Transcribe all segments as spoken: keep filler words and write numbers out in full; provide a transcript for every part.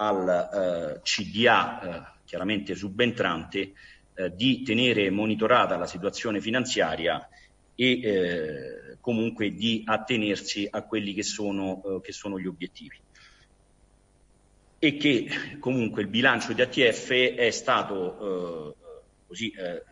al eh, C D A, eh, chiaramente subentrante, eh, di tenere monitorata la situazione finanziaria e eh, comunque di attenersi a quelli che sono, eh, che sono gli obiettivi. E che comunque il bilancio di A T F è stato eh, così eh,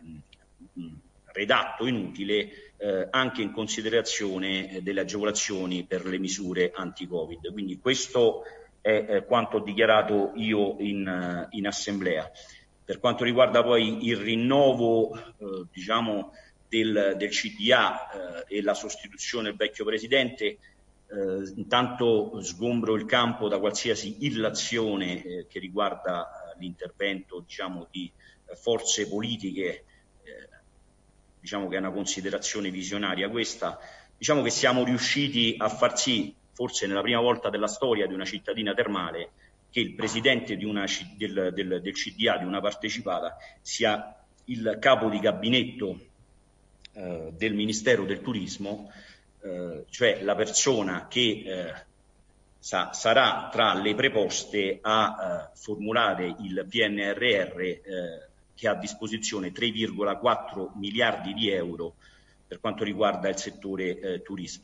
redatto in utile eh, anche in considerazione delle agevolazioni per le misure anti-Covid. Quindi questo è eh, quanto ho dichiarato io in, in assemblea. Per quanto riguarda poi il rinnovo eh, diciamo del, del C D A eh, e la sostituzione del vecchio presidente, eh, intanto sgombro il campo da qualsiasi illazione eh, che riguarda l'intervento diciamo di eh, forze politiche. Diciamo che è una considerazione visionaria questa. Diciamo che siamo riusciti a far sì, forse nella prima volta della storia di una cittadina termale, che il presidente di una, del, del, del C D A di una partecipata sia il capo di gabinetto eh, del Ministero del Turismo, eh, cioè la persona che eh, sa, sarà tra le preposte a eh, formulare il P N R R eh, che ha a disposizione tre virgola quattro miliardi di euro per quanto riguarda il settore eh, turismo.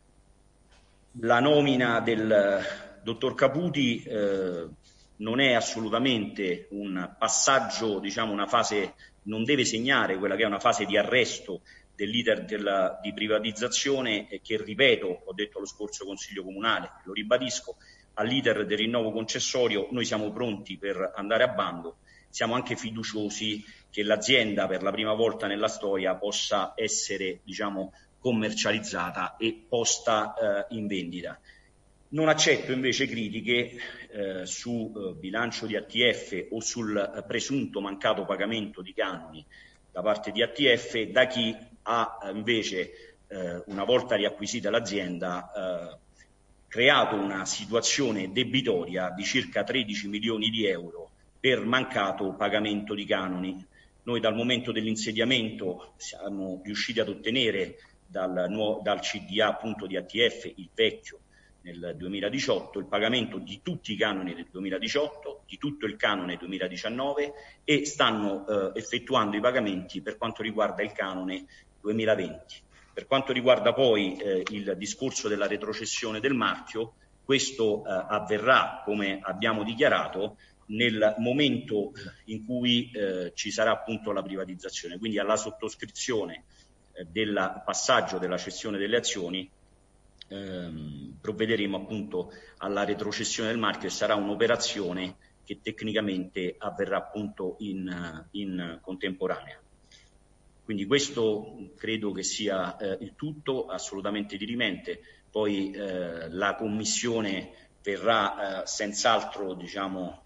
La nomina del dottor Caputi eh, non è assolutamente un passaggio, diciamo una fase, non deve segnare quella che è una fase di arresto dell'iter della, di privatizzazione e che, ripeto, ho detto allo scorso Consiglio Comunale, lo ribadisco, all'iter del rinnovo concessorio noi siamo pronti per andare a bando. Siamo anche fiduciosi che l'azienda per la prima volta nella storia possa essere diciamo, commercializzata e posta eh, in vendita. Non accetto invece critiche eh, su eh, bilancio di A T F o sul eh, presunto mancato pagamento di canoni da parte di A T F da chi ha eh, invece, eh, una volta riacquisita l'azienda, eh, creato una situazione debitoria di circa tredici milioni di euro per mancato pagamento di canoni. Noi dal momento dell'insediamento siamo riusciti ad ottenere dal, dal C D A appunto di A T F, il vecchio, nel duemiladiciotto, il pagamento di tutti i canoni del duemiladiciotto, di tutto il canone duemiladiciannove e stanno eh, effettuando i pagamenti per quanto riguarda il canone duemilaventi. Per quanto riguarda poi eh, il discorso della retrocessione del marchio, questo eh, avverrà, come abbiamo dichiarato, nel momento in cui eh, ci sarà appunto la privatizzazione, quindi alla sottoscrizione eh, del passaggio della cessione delle azioni ehm, provvederemo appunto alla retrocessione del marchio e sarà un'operazione che tecnicamente avverrà appunto in, in contemporanea. Quindi questo credo che sia eh, il tutto, assolutamente dirimente. Poi eh, la Commissione verrà eh, senz'altro diciamo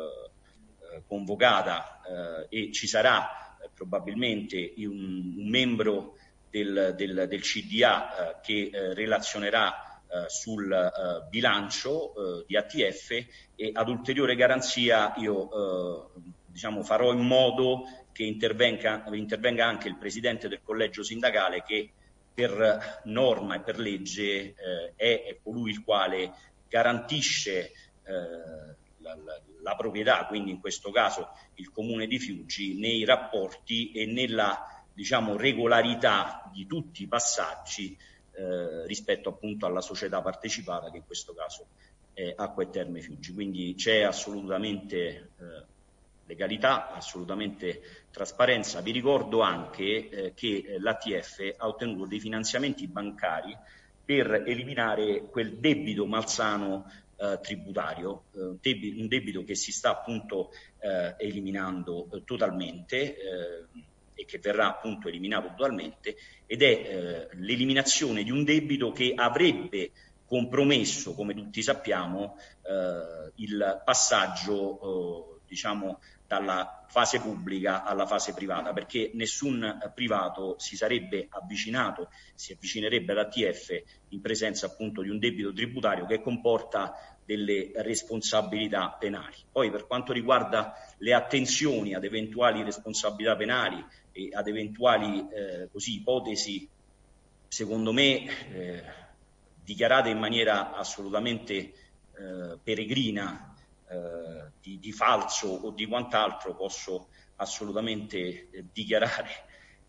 Eh, convocata eh, e ci sarà eh, probabilmente un, un membro del, del, del C D A eh, che eh, relazionerà eh, sul eh, bilancio eh, di A T F e ad ulteriore garanzia io eh, diciamo, farò in modo che intervenga, intervenga anche il presidente del collegio sindacale che per norma e per legge eh, è, è colui il quale garantisce eh, La, la, la proprietà, quindi in questo caso il Comune di Fiuggi, nei rapporti e nella diciamo, regolarità di tutti i passaggi eh, rispetto appunto alla società partecipata che in questo caso è Acqua e Terme Fiuggi. Quindi c'è assolutamente eh, legalità, assolutamente trasparenza. Vi ricordo anche eh, che l'A T F ha ottenuto dei finanziamenti bancari per eliminare quel debito malsano Eh, tributario, eh, un, debito, un debito che si sta appunto eh, eliminando eh, totalmente eh, e che verrà appunto eliminato totalmente ed è eh, l'eliminazione di un debito che avrebbe compromesso, come tutti sappiamo, eh, il passaggio eh, diciamo dalla fase pubblica alla fase privata, perché nessun eh, privato si sarebbe avvicinato, si avvicinerebbe all'A T F in presenza appunto di un debito tributario che comporta delle responsabilità penali. Poi per quanto riguarda le attenzioni ad eventuali responsabilità penali e ad eventuali eh, così, ipotesi, secondo me eh, dichiarate in maniera assolutamente eh, peregrina, eh, di, di falso o di quant'altro, posso assolutamente eh, dichiarare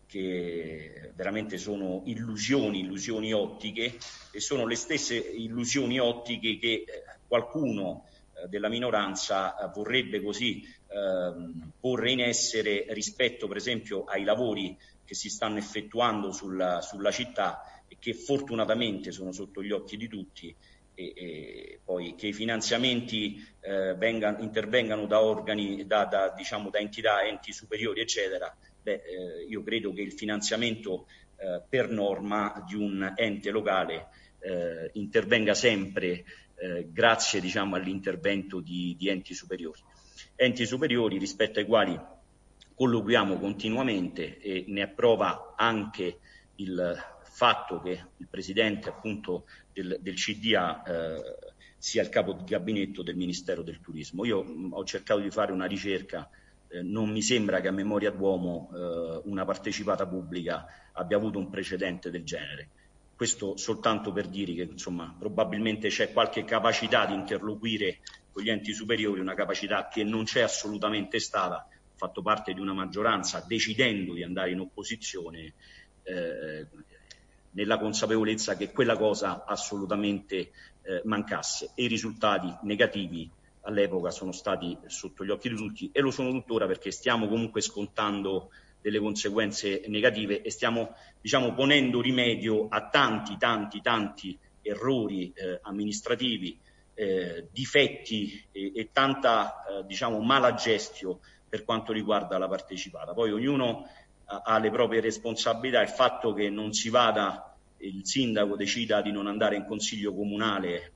che veramente sono illusioni, illusioni ottiche, e sono le stesse illusioni ottiche che eh, qualcuno eh, della minoranza eh, vorrebbe così eh, porre in essere rispetto per esempio ai lavori che si stanno effettuando sulla, sulla città e che fortunatamente sono sotto gli occhi di tutti, e, e poi che i finanziamenti eh, vengano, intervengano da organi, da, da, diciamo, da entità, enti superiori, eccetera. Beh, eh, io credo che il finanziamento eh, per norma di un ente locale eh, intervenga sempre eh, grazie, diciamo, all'intervento di, di enti superiori. Enti superiori rispetto ai quali colloquiamo continuamente, e ne è prova anche il fatto che il presidente appunto del, del C D A eh, sia il capo di gabinetto del Ministero del Turismo. Io mh, ho cercato di fare una ricerca, eh, non mi sembra che a memoria d'uomo eh, una partecipata pubblica abbia avuto un precedente del genere. Questo soltanto per dire che insomma probabilmente c'è qualche capacità di interloquire con gli enti superiori, una capacità che non c'è assolutamente stata. Ho fatto parte di una maggioranza decidendo di andare in opposizione eh, nella consapevolezza che quella cosa assolutamente eh, mancasse, e i risultati negativi all'epoca sono stati sotto gli occhi di tutti e lo sono tuttora, perché stiamo comunque scontando delle conseguenze negative e stiamo, diciamo, ponendo rimedio a tanti tanti tanti errori eh, amministrativi, eh, difetti e, e tanta eh, diciamo mala gestio per quanto riguarda la partecipata. Poi ognuno ha le proprie responsabilità. Il fatto che non si vada, il sindaco decida di non andare in consiglio comunale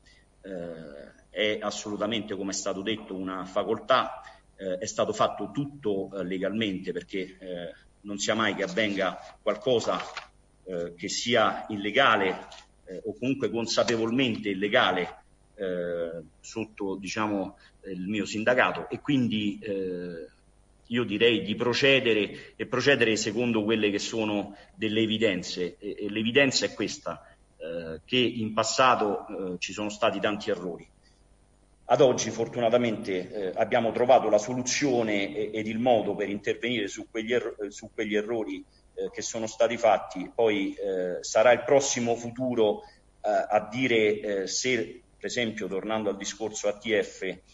eh, è assolutamente, come è stato detto, una facoltà. Eh, è stato fatto tutto eh, legalmente, perché eh, non sia mai che avvenga qualcosa eh, che sia illegale eh, o comunque consapevolmente illegale eh, sotto, diciamo, il mio sindacato, e quindi eh, io direi di procedere e procedere secondo quelle che sono delle evidenze, e, e l'evidenza è questa, eh, che in passato eh, ci sono stati tanti errori. Ad oggi fortunatamente eh, abbiamo trovato la soluzione e, ed il modo per intervenire su quegli, erro- su quegli errori eh, che sono stati fatti. Poi eh, sarà il prossimo futuro eh, a dire eh, se, per esempio, tornando al discorso A T F, eh,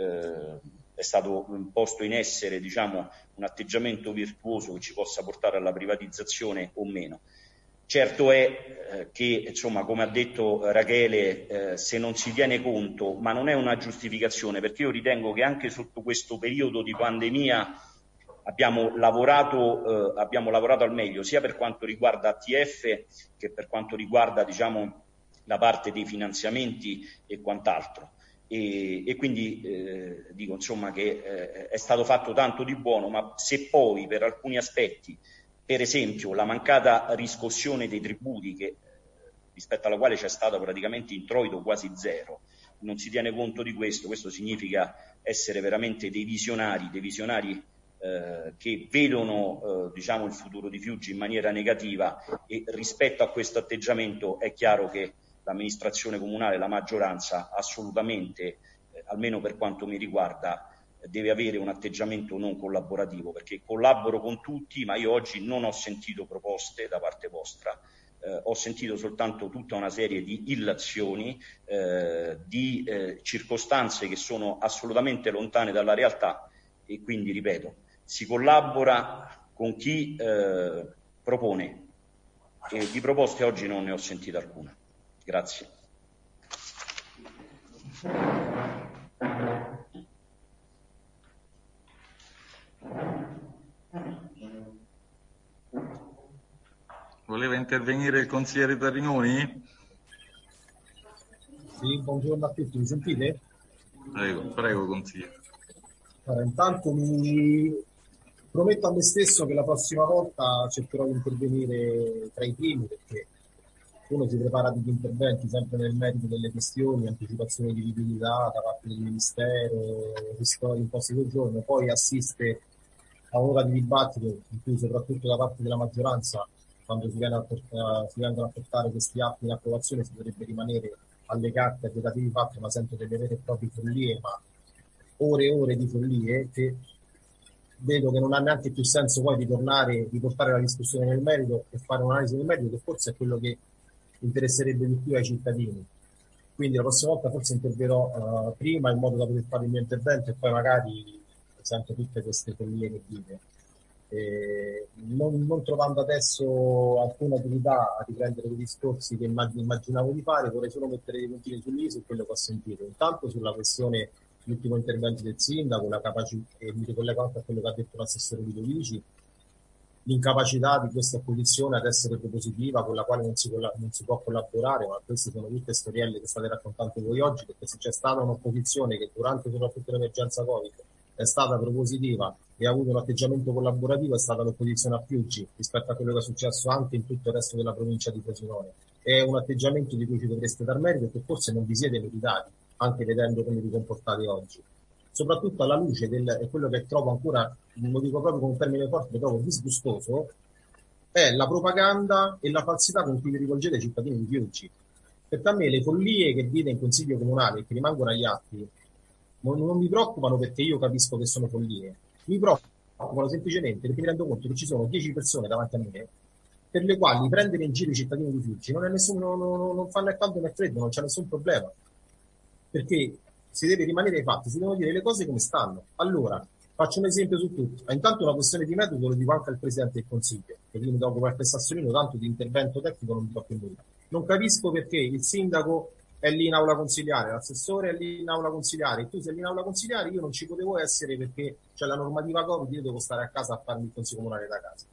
è stato posto in essere, diciamo, un atteggiamento virtuoso che ci possa portare alla privatizzazione o meno. Certo è eh, che, insomma, come ha detto Rachele, eh, se non si tiene conto, ma non è una giustificazione, perché io ritengo che anche sotto questo periodo di pandemia abbiamo lavorato, eh, abbiamo lavorato al meglio, sia per quanto riguarda A T F che per quanto riguarda, diciamo, la parte dei finanziamenti e quant'altro. E, e quindi eh, dico, insomma, che eh, è stato fatto tanto di buono, ma se poi per alcuni aspetti, per esempio la mancata riscossione dei tributi, che, rispetto alla quale c'è stato praticamente introito quasi zero, non si tiene conto di questo, questo significa essere veramente dei visionari, dei visionari eh, che vedono eh, diciamo, il futuro di Fiuggi in maniera negativa, e rispetto a questo atteggiamento è chiaro che l'amministrazione comunale, la maggioranza, assolutamente, eh, almeno per quanto mi riguarda, deve avere un atteggiamento non collaborativo, perché collaboro con tutti, ma io oggi non ho sentito proposte da parte vostra, eh, ho sentito soltanto tutta una serie di illazioni, eh, di eh, circostanze che sono assolutamente lontane dalla realtà, e quindi, ripeto, si collabora con chi eh, propone, e di proposte oggi non ne ho sentite alcuna. Grazie. Voleva intervenire il consigliere Tarinoni? Sì, buongiorno a tutti, mi sentite? Prego, prego consigliere. Allora, intanto mi prometto a me stesso che la prossima volta cercherò di intervenire tra i primi, perché uno si prepara degli interventi sempre nel merito delle questioni, anticipazione di liquidità da parte del Ministero, ristori in posti del giorno, poi assiste a un'ora di dibattito in cui soprattutto da parte della maggioranza, quando si, viene a portare, si vengono a portare questi atti in approvazione, si dovrebbe rimanere alle carte, ai tentativi fatti, ma sempre delle vere e proprie follie, ma ore e ore di follie che vedo che non ha neanche più senso poi di tornare, di portare la discussione nel merito e fare un'analisi nel merito, che forse è quello che interesserebbe di più ai cittadini. Quindi la prossima volta forse interverrò uh, prima in modo da poter fare il mio intervento e poi magari sento tutte queste follie che dite. Eh, non, non trovando adesso alcuna utilità a riprendere quei discorsi che immag- immaginavo di fare, vorrei solo mettere dei puntini sull'I su quello che ho sentito. Intanto sulla questione, l'ultimo intervento del sindaco, la capacità, e mi ricollego anche a quello che ha detto l'assessore Ludovici, l'incapacità di questa opposizione ad essere propositiva, con la quale non si, non si può collaborare, ma queste sono tutte storielle che state raccontando voi oggi, perché se c'è stata un'opposizione che durante soprattutto l'emergenza Covid è stata propositiva e ha avuto un atteggiamento collaborativo, è stata l'opposizione a Fiuggi rispetto a quello che è successo anche in tutto il resto della provincia di Frosinone. È un atteggiamento di cui ci dovreste dar merito e che forse non vi siete meritati, anche vedendo come vi comportate oggi. Soprattutto alla luce del, e quello che trovo ancora, lo dico proprio con un termine forte, trovo disgustoso, è la propaganda e la falsità con cui vi rivolgete ai cittadini di Fiuggi. Perché a me le follie che dite in consiglio comunale e che rimangono agli atti non, non mi preoccupano, perché io capisco che sono follie, mi preoccupano semplicemente perché mi rendo conto che ci sono dieci persone davanti a me per le quali prendere in giro i cittadini di Fiuggi non è nessuno, non, non fa né caldo né freddo, non c'è nessun problema, perché si deve rimanere ai fatti, si devono dire le cose come stanno. Allora, faccio un esempio su tutto. Intanto una questione di metodo lo dico anche al Presidente del Consiglio, che quindi dopo qualche sassolino, tanto di intervento tecnico non dico più nulla. Non capisco perché il sindaco è lì in aula consiliare, l'assessore è lì in aula consiliare, tu sei lì in aula consiliare, io non ci potevo essere perché c'è la normativa Covid, io devo stare a casa a farmi il consiglio comunale da casa.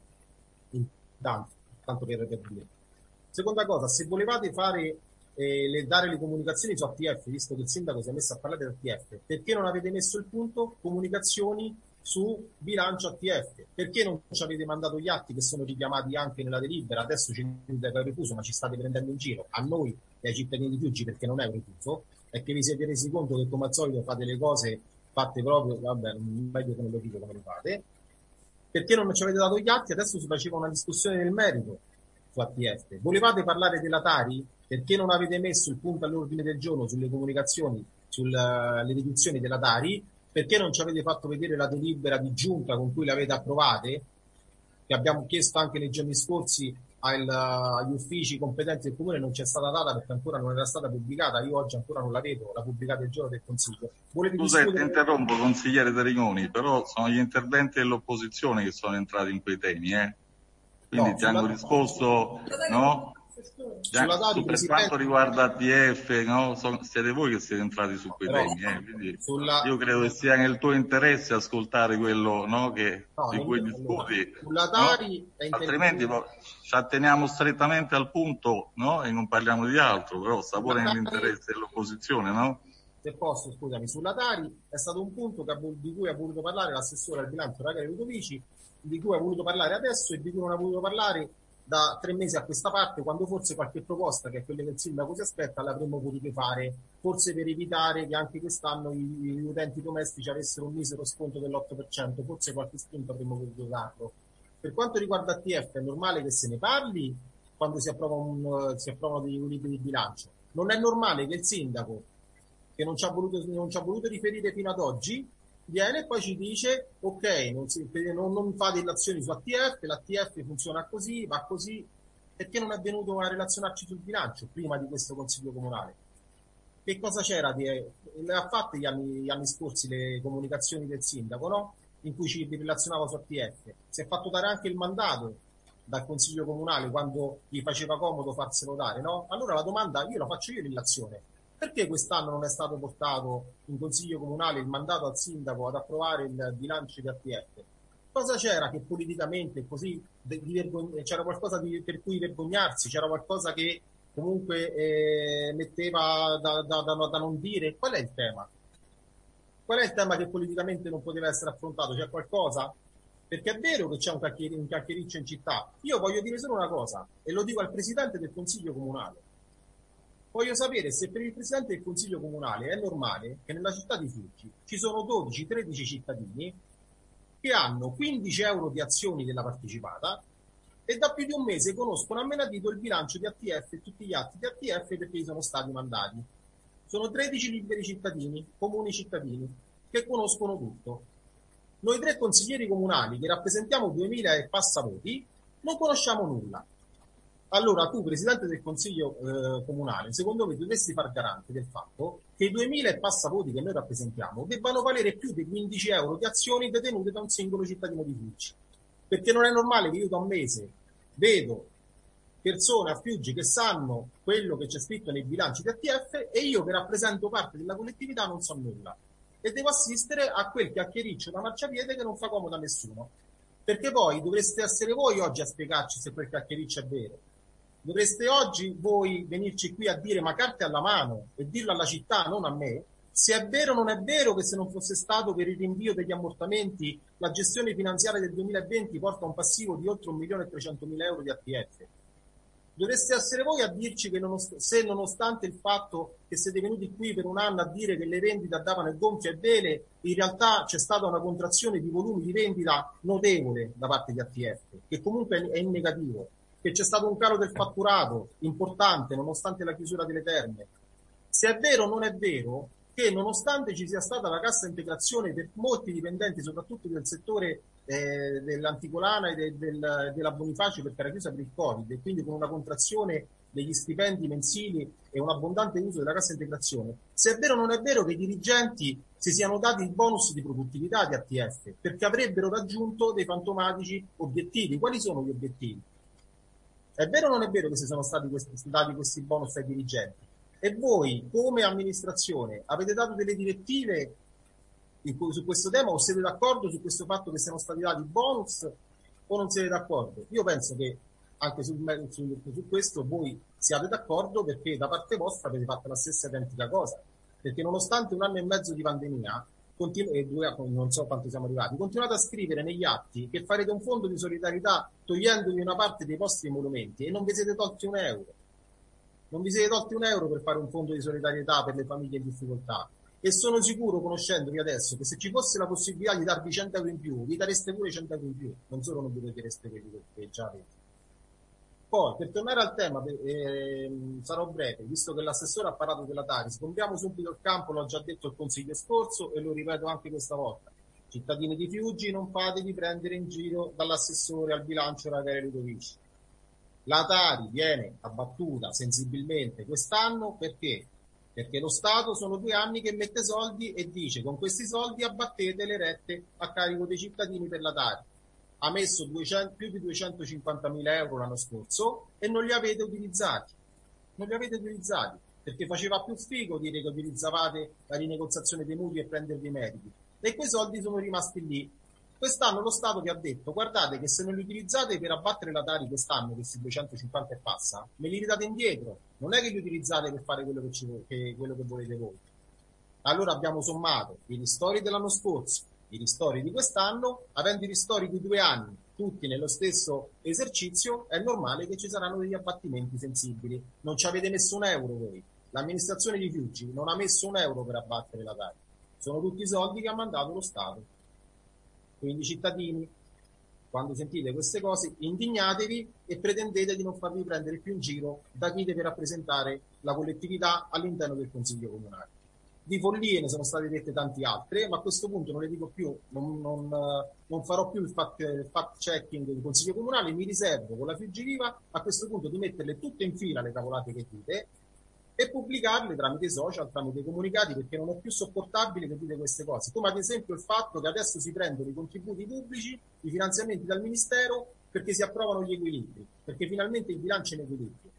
Intanto, tanto per, per dire. Seconda cosa, se volevate fare eh, le, dare le comunicazioni su A T F, visto che il sindaco si è messo a parlare di A T F, perché non avete messo il punto comunicazioni su bilancio A T F? Perché non ci avete mandato gli atti che sono richiamati anche nella delibera? Adesso ci avete refuso, ma ci state prendendo in giro a noi e ai cittadini di Fiuggi, perché non è un refuso, è che vi siete resi conto che come al solito fate le cose fatte proprio, vabbè, meglio che non lo dico come le fate. Perché non ci avete dato gli atti? Adesso si faceva una discussione nel merito su A T F. Volevate parlare della Tari? Perché non avete messo il punto all'ordine del giorno sulle comunicazioni, sulle riduzioni della Tari? Perché non ci avete fatto vedere la delibera di giunta con cui l'avete approvate, che abbiamo chiesto anche nei giorni scorsi al, agli uffici competenti del comune, non c'è stata data perché ancora non era stata pubblicata, io oggi ancora non la vedo, la pubblicata il giorno del Consiglio. Volete Scusa, discutere... ti interrompo, consigliere Tariconi, però sono gli interventi dell'opposizione che sono entrati in quei temi, eh? Quindi No, ti hanno sulla... risposto, no? Sulla Tari, Per Presidente... quanto riguarda A T F, no? Sono, siete voi che siete entrati su quei Però, temi, eh? Quindi sulla... io credo che sia nel tuo interesse ascoltare quello, no? Che, no, di cui allora, discuti, sulla Tari no? è Altrimenti poi ci atteniamo strettamente al punto, no? E non parliamo di altro, però sta pure nell'interesse dell'opposizione, no? Se posso, scusami, sulla Tari è stato un punto che, di cui ha voluto parlare l'assessore al bilancio Rachele Ludovici, di cui ha voluto parlare adesso e di cui non ha voluto parlare da tre mesi a questa parte, quando forse qualche proposta, che è quella che il sindaco si aspetta, l'avremmo potuto fare, forse per evitare che anche quest'anno i, gli utenti domestici avessero un misero sconto dell'otto per cento, forse qualche spunto avremmo potuto darlo. Per quanto riguarda A T F, è normale che se ne parli quando si, approva un, si approvano dei libri di bilancio. Non è normale che il sindaco, che non ci ha voluto, non ci ha voluto riferire fino ad oggi, viene e poi ci dice ok, non, si, non, non fate relazioni su A T F, l'A T F funziona così, va così, perché non è venuto a relazionarci sul bilancio prima di questo consiglio comunale? Che cosa c'era? Di, le ha fatte gli anni, gli anni scorsi le comunicazioni del sindaco, no? In cui ci relazionava su A T F. Si è fatto dare anche il mandato dal consiglio comunale quando gli faceva comodo farselo dare, no? Allora la domanda io la faccio io in relazione. Perché quest'anno non è stato portato in consiglio comunale il mandato al sindaco ad approvare il bilancio di A T F? Cosa c'era che politicamente così di vergogn- c'era qualcosa di, per cui vergognarsi? C'era qualcosa che comunque eh, metteva da, da, da, da non dire? Qual è il tema? Qual è il tema che politicamente non poteva essere affrontato? C'è qualcosa? Perché è vero che c'è un, cacchier- un chiacchiericcio in città. Io voglio dire solo una cosa, e lo dico al presidente del consiglio comunale. Voglio sapere se per il Presidente del Consiglio Comunale è normale che nella città di Fiuggi ci sono dodici tredici cittadini che hanno quindici euro di azioni della partecipata e da più di un mese conoscono a menadito il bilancio di A T F e tutti gli atti di A T F perché gli sono stati mandati. Sono tredici liberi cittadini, comuni cittadini. che conoscono tutto. Noi tre consiglieri comunali che rappresentiamo duemila e passa voti non conosciamo nulla. Allora tu, Presidente del Consiglio eh, Comunale, secondo me dovresti far garante del fatto che i duemila e passa voti che noi rappresentiamo debbano valere più di quindici euro di azioni detenute da un singolo cittadino di Fiuggi. Perché non è normale che io da un mese vedo persone a Fiuggi che sanno quello che c'è scritto nei bilanci di A T F e io che rappresento parte della collettività non so nulla. E devo assistere a quel chiacchiericcio da marciapiede che non fa comodo a nessuno. Perché poi dovreste essere voi oggi a spiegarci se quel chiacchiericcio è vero. Dovreste oggi voi venirci qui a dire ma carte alla mano e dirlo alla città, non a me, se è vero o non è vero che se non fosse stato per il rinvio degli ammortamenti la gestione finanziaria del duemilaventi porta a un passivo di oltre un milione e trecentomila euro di A T F. Dovreste essere voi a dirci che nonost- se nonostante il fatto che siete venuti qui per un anno a dire che le vendite andavano a gonfie e vele, in realtà c'è stata una contrazione di volumi di vendita notevole da parte di A T F, che comunque è in negativo, che c'è stato un calo del fatturato importante nonostante la chiusura delle terme. Se è vero o non è vero che nonostante ci sia stata la cassa integrazione per molti dipendenti, soprattutto del settore eh, dell'Anticolana e de, del, della Bonifacio perché era chiusa per il Covid, e quindi con una contrazione degli stipendi mensili e un abbondante uso della cassa integrazione, se è vero o non è vero che i dirigenti si siano dati il bonus di produttività di A T F perché avrebbero raggiunto dei fantomatici obiettivi. Quali sono gli obiettivi? È vero o non è vero che si sono stati questi, dati questi bonus ai dirigenti? E voi, come amministrazione, avete dato delle direttive su questo tema o siete d'accordo su questo fatto che siano stati dati bonus o non siete d'accordo? Io penso che anche su, su, su questo voi siate d'accordo perché da parte vostra avete fatto la stessa identica cosa. Perché nonostante un anno e mezzo di pandemia, continu- e due, non so quanto siamo arrivati, continuate a scrivere negli atti che farete un fondo di solidarietà togliendovi una parte dei vostri monumenti e non vi siete tolti un euro. Non vi siete tolti un euro per fare un fondo di solidarietà per le famiglie in difficoltà. E sono sicuro, conoscendovi adesso, che se ci fosse la possibilità di darvi cento euro in più, vi dareste pure cento euro in più. Non solo non vi togliereste quelli che già avete. Poi, per tornare al tema, eh, sarò breve, visto che l'assessore ha parlato della Tari, sgombriamo subito il campo, l'ho già detto il consiglio scorso e lo ripeto anche questa volta. Cittadini di Fiuggi, non fatevi prendere in giro dall'assessore al bilancio Raffaele Ludovici. La Tari viene abbattuta sensibilmente quest'anno perché? Perché lo Stato sono due anni che mette soldi e dice con questi soldi abbattete le rette a carico dei cittadini per la Tari. Ha messo duecento, più di duecentocinquantamila euro l'anno scorso e non li avete utilizzati. Non li avete utilizzati perché faceva più figo dire che utilizzavate la rinegoziazione dei mutui e prendervi i meriti. E quei soldi sono rimasti lì. Quest'anno lo Stato vi ha detto, guardate che se non li utilizzate per abbattere la Tari quest'anno, questi duecentocinquanta e passa, me li ridate indietro. Non è che li utilizzate per fare quello che, ci, che, quello che volete voi. Allora abbiamo sommato i ristori dell'anno scorso, i ristori di quest'anno, avendo i ristori di due anni, tutti nello stesso esercizio, è normale che ci saranno degli abbattimenti sensibili. Non ci avete messo un euro voi. L'amministrazione di Fiuggi non ha messo un euro per abbattere la Tari. Sono tutti i soldi che ha mandato lo Stato. Quindi cittadini, quando sentite queste cose, indignatevi e pretendete di non farvi prendere più in giro da chi deve rappresentare la collettività all'interno del Consiglio Comunale. Di follie ne sono state dette tante altre, ma a questo punto non le dico più, non, non, non farò più il fact, il fact checking del Consiglio Comunale, mi riservo con la Fiuggi Viva a questo punto di metterle tutte in fila le cavolate che dite e pubblicarle tramite social, tramite comunicati, perché non è più sopportabile che dite queste cose. Come ad esempio il fatto che adesso si prendono i contributi pubblici, i finanziamenti dal Ministero, perché si approvano gli equilibri, perché finalmente il bilancio è in equilibrio.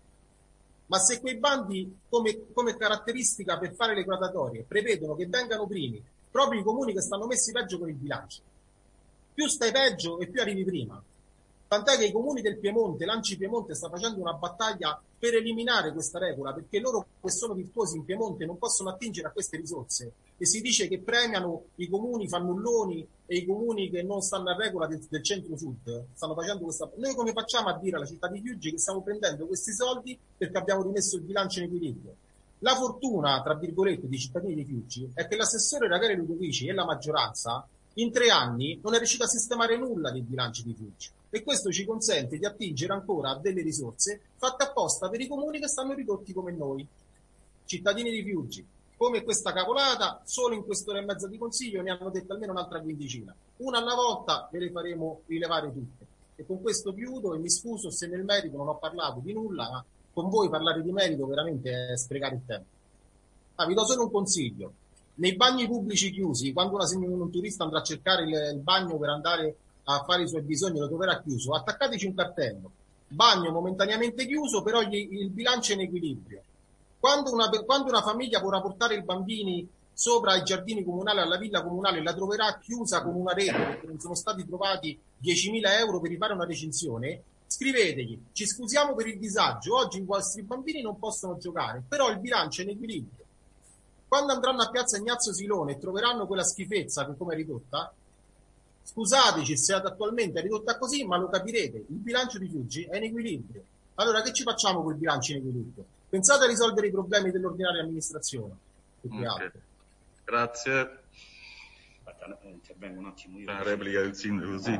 Ma se quei bandi, come, come caratteristica per fare le graduatorie, prevedono che vengano primi proprio i comuni che stanno messi peggio con il bilancio, più stai peggio e più arrivi prima. Tant'è che i comuni del Piemonte, l'Anci Piemonte sta facendo una battaglia per eliminare questa regola, perché loro che sono virtuosi in Piemonte non possono attingere a queste risorse e si dice che premiano i comuni fannulloni e i comuni che non stanno a regola del, del centro-sud. Stanno facendo questa. Noi come facciamo a dire alla città di Fiuggi che stiamo prendendo questi soldi perché abbiamo rimesso il bilancio in equilibrio? La fortuna, tra virgolette, dei cittadini di Fiuggi è che l'assessore Raffaele Ludovici e la maggioranza in tre anni non è riuscita a sistemare nulla dei bilanci di Fiuggi. E questo ci consente di attingere ancora a delle risorse fatte apposta per i comuni che stanno ridotti come noi. Cittadini di Fiuggi, come questa cavolata, solo in quest'ora e mezza di consiglio ne hanno detto almeno un'altra quindicina. Una alla volta ve le faremo rilevare tutte. E con questo chiudo e mi scuso se nel merito non ho parlato di nulla, ma con voi parlare di merito veramente è sprecare il tempo. Ah, vi do solo un consiglio. Nei bagni pubblici chiusi, quando una, un turista andrà a cercare il, il bagno per andare a fare i suoi bisogni, lo troverà chiuso, attaccateci un cartello. Bagno momentaneamente chiuso, però gli, il bilancio è in equilibrio. Quando una, quando una famiglia vorrà portare i bambini sopra ai giardini comunali, alla villa comunale, la troverà chiusa con una rete perché non sono stati trovati diecimila euro per rifare una recinzione, scrivetegli, ci scusiamo per il disagio, oggi i vostri bambini non possono giocare, però il bilancio è in equilibrio. Quando andranno a piazza Ignazio Silone e troveranno quella schifezza che come è ridotta, scusateci se attualmente è ridotta così, ma lo capirete, il bilancio di Fiuggi è in equilibrio. Allora che ci facciamo col bilancio in equilibrio? Pensate a risolvere i problemi dell'ordinaria amministrazione. Okay. Grazie. Aspetta, intervengo un attimo io. La replica del sindaco, sì.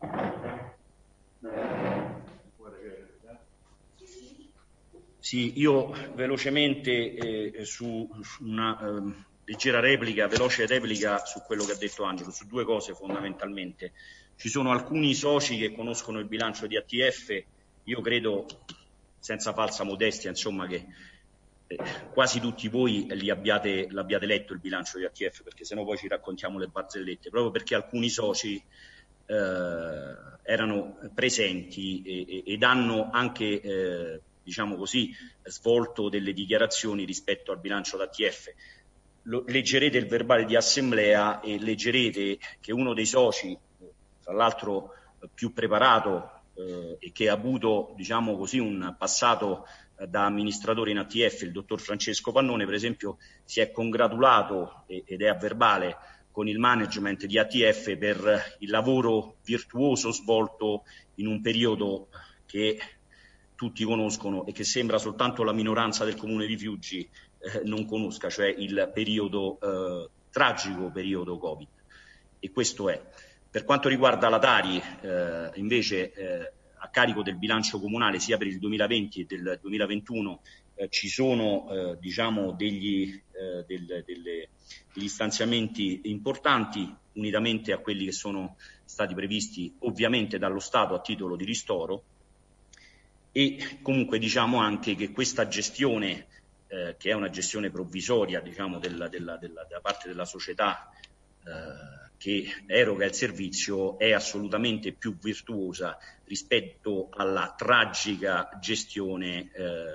Sì, io velocemente eh, su una eh, leggera replica, veloce replica su quello che ha detto Angelo, su due cose fondamentalmente. Ci sono alcuni soci che conoscono il bilancio di A T F, io credo, senza falsa modestia, insomma, che eh, quasi tutti voi li abbiate, l'abbiate letto il bilancio di A T F, perché sennò poi ci raccontiamo le barzellette, proprio perché alcuni soci eh, erano presenti e, e, ed hanno anche eh, diciamo così, svolto delle dichiarazioni rispetto al bilancio d'A T F. Lo, leggerete il verbale di assemblea e leggerete che uno dei soci, tra l'altro più preparato eh, e che ha avuto, diciamo così, un passato eh, da amministratore in A T F, il dottor Francesco Pannone, per esempio, si è congratulato eh, ed è a verbale con il management di A T F per il lavoro virtuoso svolto in un periodo che tutti conoscono e che sembra soltanto la minoranza del comune di Fiuggi eh, non conosca, cioè il periodo eh, tragico periodo Covid. E questo è. Per quanto riguarda la Tari, eh, invece eh, a carico del bilancio comunale sia per il duemilaventi e del duemilaventuno eh, ci sono eh, diciamo degli, eh, del, delle, degli stanziamenti importanti, unitamente a quelli che sono stati previsti ovviamente dallo Stato a titolo di ristoro. E comunque diciamo anche che questa gestione, eh, che è una gestione provvisoria, diciamo, della, della, della, della parte della società eh, che eroga il servizio, è assolutamente più virtuosa rispetto alla tragica gestione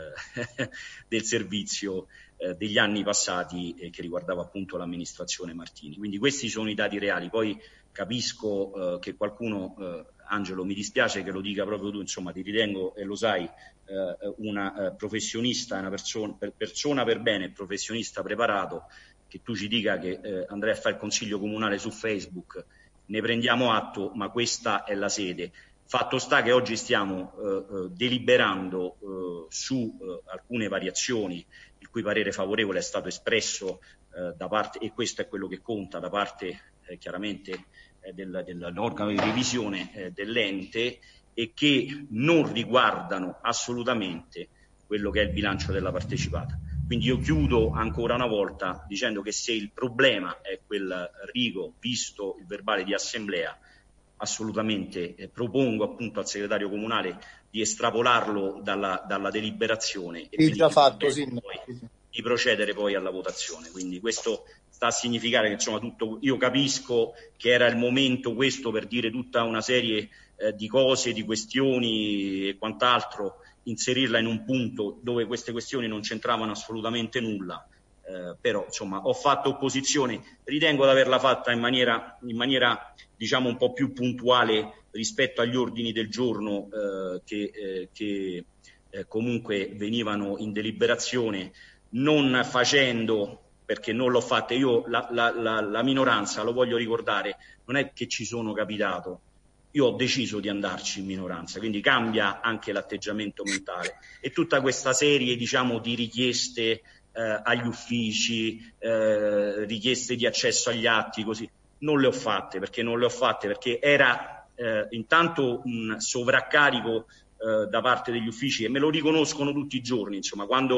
eh, del servizio eh, degli anni passati eh, che riguardava appunto l'amministrazione Martini. Quindi questi sono i dati reali. Poi capisco eh, che qualcuno, eh, Angelo, mi dispiace che lo dica proprio tu, insomma ti ritengo, e lo sai, eh, una eh, professionista, una persona per, persona per bene, professionista preparato, che tu ci dica che eh, andrei a fare il consiglio comunale su Facebook, ne prendiamo atto, ma questa è la sede. Fatto sta che oggi stiamo eh, eh, deliberando eh, su eh, alcune variazioni, il cui parere favorevole è stato espresso eh, da parte, e questo è quello che conta, da parte eh, chiaramente eh, del, dell'organo di revisione eh, dell'ente, e che non riguardano assolutamente quello che è il bilancio della partecipata. Quindi io chiudo ancora una volta dicendo che se il problema è quel rigo, visto il verbale di assemblea, assolutamente eh, propongo appunto al segretario comunale di estrapolarlo dalla, dalla deliberazione e già fatto, sì, poi, di procedere poi alla votazione. Quindi questo sta a significare che insomma tutto, io capisco che era il momento questo per dire tutta una serie eh, di cose, di questioni e quant'altro, inserirla in un punto dove queste questioni non c'entravano assolutamente nulla, eh, però insomma ho fatto opposizione, ritengo di averla fatta in maniera, in maniera diciamo un po' più puntuale rispetto agli ordini del giorno eh, che, eh, che eh, comunque venivano in deliberazione, non facendo, perché non l'ho fatta io, la, la, la, la minoranza, lo voglio ricordare, non è che ci sono capitato. Io ho deciso di andarci in minoranza, quindi cambia anche l'atteggiamento mentale. E tutta questa serie, diciamo, di richieste eh, agli uffici, eh, richieste di accesso agli atti, così, non le ho fatte, perché non le ho fatte perché era eh, intanto un sovraccarico eh, da parte degli uffici, e me lo riconoscono tutti i giorni, insomma, quando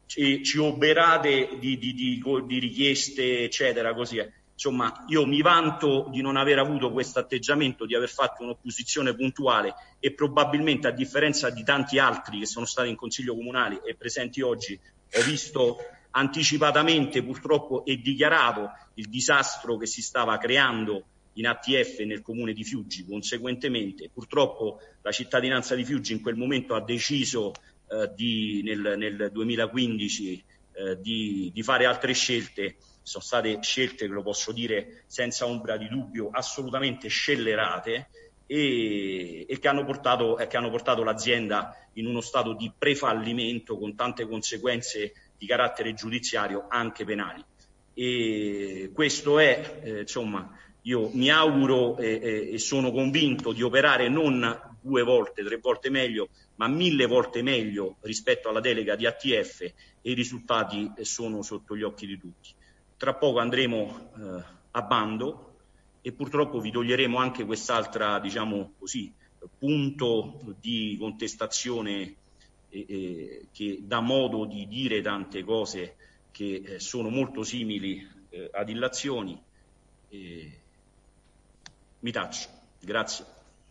ci, ci oberate di, di, di, di richieste, eccetera, così è. Insomma, io mi vanto di non aver avuto questo atteggiamento, di aver fatto un'opposizione puntuale e probabilmente, a differenza di tanti altri che sono stati in Consiglio Comunale e presenti oggi, ho visto anticipatamente purtroppo e dichiarato il disastro che si stava creando in A T F nel comune di Fiuggi. Conseguentemente, purtroppo la cittadinanza di Fiuggi in quel momento ha deciso eh, di, nel, nel duemilaquindici eh, di, di fare altre scelte. Sono state scelte, che lo posso dire senza ombra di dubbio, assolutamente scellerate e, e che hanno portato, eh, che hanno portato l'azienda in uno stato di prefallimento con tante conseguenze di carattere giudiziario, anche penali. E questo è, eh, insomma, io mi auguro e, e, e sono convinto di operare non due volte, tre volte meglio, ma mille volte meglio rispetto alla delega di A T F, e i risultati sono sotto gli occhi di tutti. Tra poco andremo eh, a bando e purtroppo vi toglieremo anche quest'altra, diciamo così, punto di contestazione eh, eh, che dà modo di dire tante cose che eh, sono molto simili eh, ad illazioni. Eh, mi taccio. Grazie.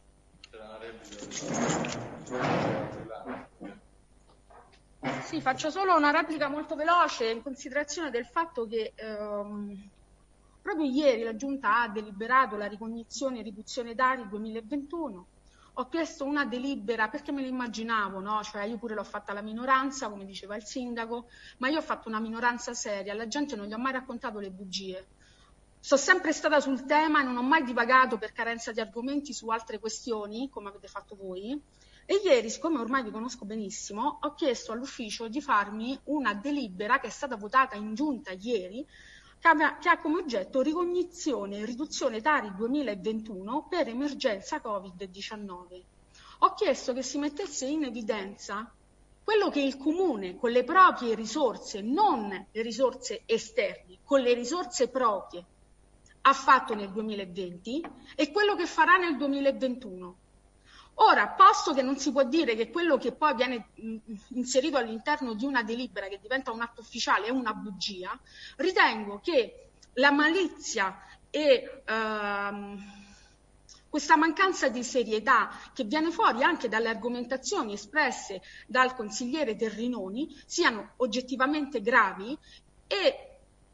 Sì, faccio solo una replica molto veloce in considerazione del fatto che ehm, proprio ieri la Giunta ha deliberato la ricognizione e riduzione d'Ari duemilaventuno. Ho chiesto una delibera perché me lo immaginavo, no? Cioè io pure l'ho fatta la minoranza, come diceva il sindaco, ma io ho fatto una minoranza seria, la gente non gli ho mai raccontato le bugie. Sono sempre stata sul tema e non ho mai divagato per carenza di argomenti su altre questioni, come avete fatto voi. E ieri, siccome ormai vi conosco benissimo, ho chiesto all'ufficio di farmi una delibera che è stata votata in giunta ieri, che ha, che ha come oggetto ricognizione e riduzione Tari duemilaventuno per emergenza Covid diciannove. Ho chiesto che si mettesse in evidenza quello che il Comune, con le proprie risorse, non le risorse esterne, con le risorse proprie, ha fatto nel duemilaventi e quello che farà nel duemilaventuno. Ora, posto che non si può dire che quello che poi viene mh, inserito all'interno di una delibera che diventa un atto ufficiale è una bugia, ritengo che la malizia e ehm, questa mancanza di serietà che viene fuori anche dalle argomentazioni espresse dal consigliere Terrinoni siano oggettivamente gravi e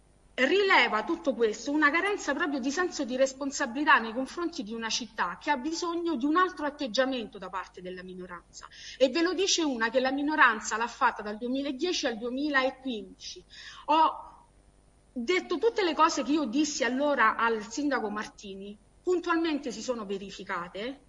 rileva tutto questo una carenza proprio di senso di responsabilità nei confronti di una città che ha bisogno di un altro atteggiamento da parte della minoranza. E ve lo dice una che la minoranza l'ha fatta dal duemiladieci al duemilaquindici. Ho detto tutte le cose che io dissi allora al sindaco Martini, puntualmente si sono verificate.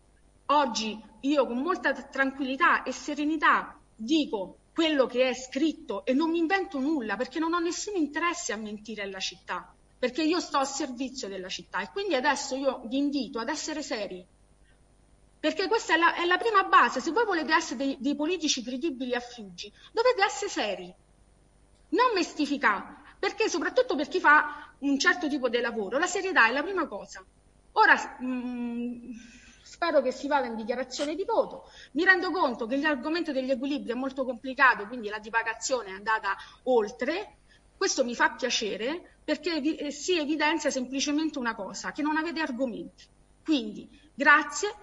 Oggi io con molta tranquillità e serenità dico quello che è scritto e non mi invento nulla, perché non ho nessun interesse a mentire alla città, perché io sto a servizio della città e quindi adesso io vi invito ad essere seri, perché questa è la, è la prima base. Se voi volete essere dei, dei politici credibili a Fiuggi, dovete essere seri, non mestificare, perché soprattutto per chi fa un certo tipo di lavoro la serietà è la prima cosa. Ora mh, spero che si vada in dichiarazione di voto. Mi rendo conto che l'argomento degli equilibri è molto complicato, quindi la divagazione è andata oltre. Questo mi fa piacere perché si evidenzia semplicemente una cosa, che non avete argomenti. Quindi, grazie.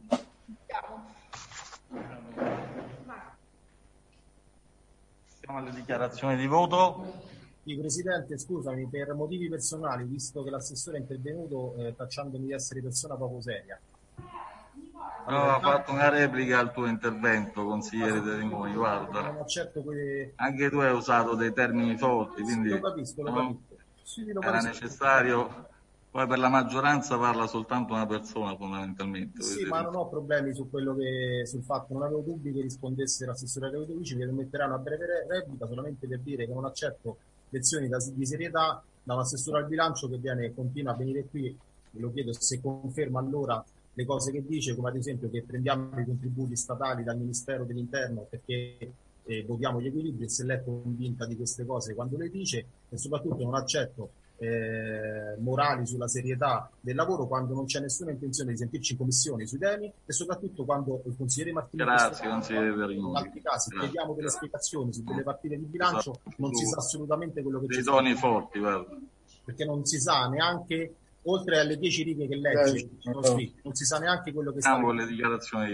Siamo alle dichiarazioni di voto. Sì, Presidente, scusami, per motivi personali, visto che l'assessore è intervenuto eh, tacciandomi di essere persona poco seria. Allora, ho fatto una replica al tuo intervento, consigliere Terrinoni, guarda. Non accetto quelle... Anche tu hai usato dei termini forti, quindi sì, lo capisco, lo no? capisco. Sì, lo Era capisco. necessario. Poi per la maggioranza parla soltanto una persona fondamentalmente. Sì, ma non ho problemi su quello che sul fatto, non avevo dubbi che rispondesse l'assessore Cavidovici, che permetterà una breve replica solamente per dire che non accetto lezioni di serietà da un assessore al bilancio che viene, continua a venire qui, ve lo chiedo se conferma allora le cose che dice, come ad esempio che prendiamo i contributi statali dal Ministero dell'Interno perché eh, votiamo gli equilibri, e se lei è convinta di queste cose quando le dice, e soprattutto non accetto eh, morali sulla serietà del lavoro quando non c'è nessuna intenzione di sentirci in commissione sui temi e soprattutto quando il consigliere Martini Grazie, consigliere in altri casi Grazie. chiediamo delle spiegazioni su delle partite di bilancio, esatto. Non si sa assolutamente quello che dei ci toni forti, guarda. Perché non si sa neanche, oltre alle dieci righe che legge, eh, non, no. non si sa neanche quello che sta con le dichiarazioni.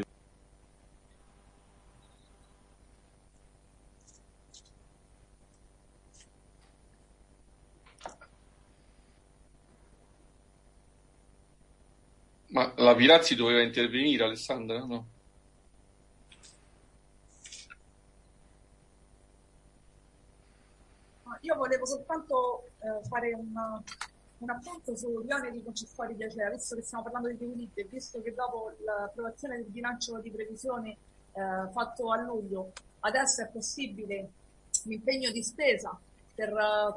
Ma la Pirazzi doveva intervenire, Alessandra, no? Io volevo soltanto eh, fare una, un appunto sugli oneri concessori di Acea, visto che stiamo parlando di dividendi e visto che dopo l'approvazione del bilancio di previsione eh, fatto a luglio, adesso è possibile l'impegno di spesa per,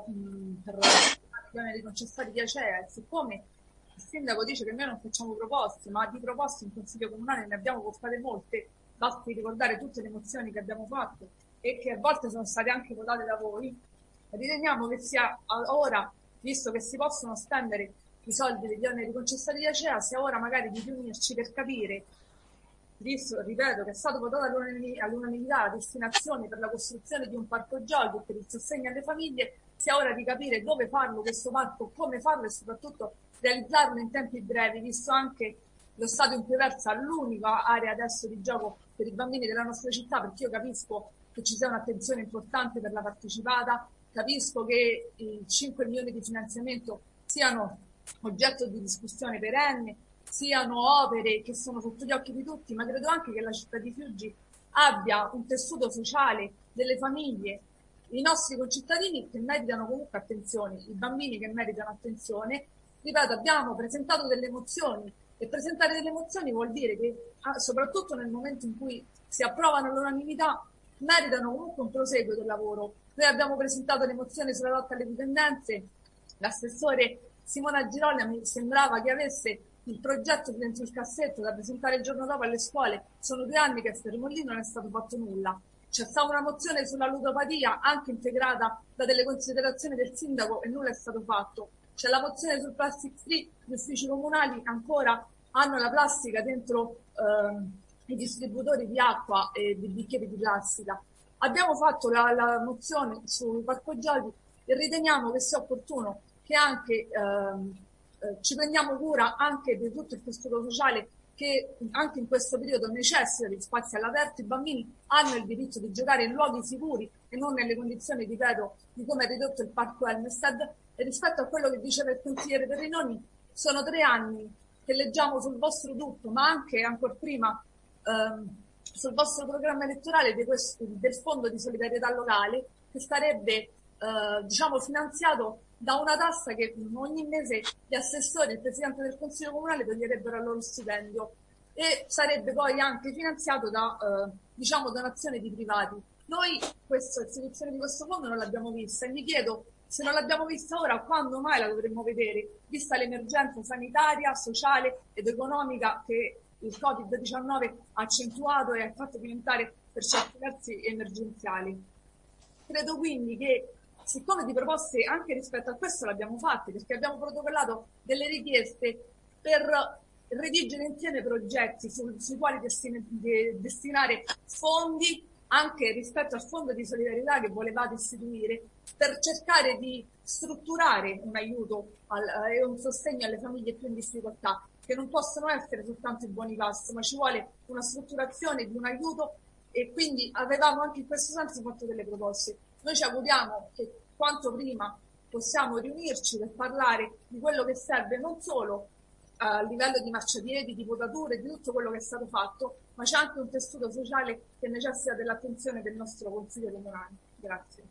uh, per gli oneri concessori di Acea, e siccome il sindaco dice che noi non facciamo proposte, ma di proposte in Consiglio Comunale ne abbiamo portate molte, basti ricordare tutte le mozioni che abbiamo fatto e che a volte sono state anche votate da voi, riteniamo che sia ora, visto che si possono spendere i soldi degli oneri concessori di Acea, sia ora magari di riunirci per capire, visto, ripeto, che è stato votato all'unanimità la destinazione per la costruzione di un parco giochi per il sostegno alle famiglie, sia ora di capire dove farlo questo parco, come farlo e soprattutto realizzarlo in tempi brevi, visto anche lo stato in cui versa l'unica area adesso di gioco per i bambini della nostra città, perché io capisco che ci sia un'attenzione importante per la partecipata, capisco che i cinque milioni di finanziamento siano oggetto di discussione perenne, siano opere che sono sotto gli occhi di tutti, ma credo anche che la città di Fiuggi abbia un tessuto sociale delle famiglie, i nostri concittadini che meritano comunque attenzione, i bambini che meritano attenzione. Ripeto, abbiamo presentato delle mozioni e presentare delle mozioni vuol dire che, soprattutto nel momento in cui si approvano all'unanimità, meritano comunque un proseguo del lavoro. Noi abbiamo presentato le mozioni sulla lotta alle dipendenze, l'assessore Simona Girolli mi sembrava che avesse il progetto dentro il cassetto da presentare il giorno dopo alle scuole, sono due anni che è fermo lì, non è stato fatto nulla. C'è stata una mozione sulla ludopatia anche integrata da delle considerazioni del sindaco e nulla è stato fatto. C'è la mozione sul plastic free, gli uffici comunali ancora hanno la plastica dentro ehm, i distributori di acqua e di bicchieri di plastica. Abbiamo fatto la, la mozione sul parco giochi e riteniamo che sia opportuno che anche ehm, eh, ci prendiamo cura anche di tutto il tessuto sociale che anche in questo periodo necessita di spazi all'aperto. I bambini hanno il diritto di giocare in luoghi sicuri e non nelle condizioni, ripeto, di come è ridotto il parco Elmsted. E rispetto a quello che diceva il consigliere Perrinoni, sono tre anni che leggiamo sul vostro tutto, ma anche ancora prima ehm, sul vostro programma elettorale di questo, del Fondo di Solidarietà Locale, che sarebbe eh, diciamo finanziato da una tassa che ogni mese gli assessori e il Presidente del Consiglio Comunale toglierebbero al loro stipendio, e sarebbe poi anche finanziato da eh, diciamo donazioni di privati. Noi questa istituzione di questo fondo non l'abbiamo vista e mi chiedo, se non l'abbiamo vista ora, quando mai la dovremmo vedere, vista l'emergenza sanitaria, sociale ed economica che il covid diciannove ha accentuato e ha fatto diventare per certi versi emergenziali. Credo quindi che, siccome di proposte anche rispetto a questo l'abbiamo fatte, perché abbiamo protocollato delle richieste per redigere insieme progetti su, sui quali destin- de- destinare fondi anche rispetto al fondo di solidarietà che volevate istituire, per cercare di strutturare un aiuto al, e un sostegno alle famiglie più in difficoltà, che non possono essere soltanto i buoni pasto, ma ci vuole una strutturazione di un aiuto, e quindi avevamo anche in questo senso fatto delle proposte. Noi ci auguriamo che quanto prima possiamo riunirci per parlare di quello che serve non solo a livello di marciapiedi, di potature, di tutto quello che è stato fatto, ma c'è anche un tessuto sociale che necessita dell'attenzione del nostro Consiglio Comunale. Grazie.